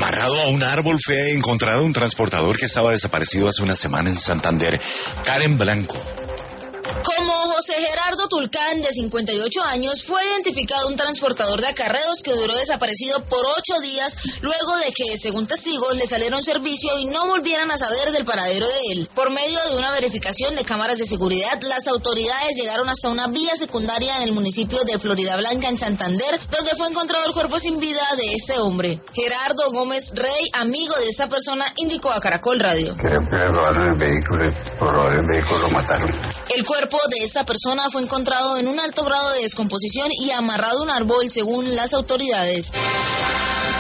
Amarrado a un árbol fue encontrado un transportador que estaba desaparecido hace una semana en Santander. Karen Blanco. Como José Gerardo Tulcán, de 58 años, fue identificado un transportador de acarreos que duró desaparecido por 8 días luego de que, según testigos, le saliera un servicio y no volvieran a saber del paradero de él. Por medio de una verificación de cámaras de seguridad, las autoridades llegaron hasta una vía secundaria en el municipio de Floridablanca, en Santander, donde fue encontrado el cuerpo sin vida de este hombre. Gerardo Gómez Rey, amigo de esta persona, indicó a Caracol Radio. Creo que le robaron el vehículo y por robar el vehículo lo mataron. El cuerpo de esta persona fue encontrado en un alto grado de descomposición y amarrado a un árbol, según las autoridades.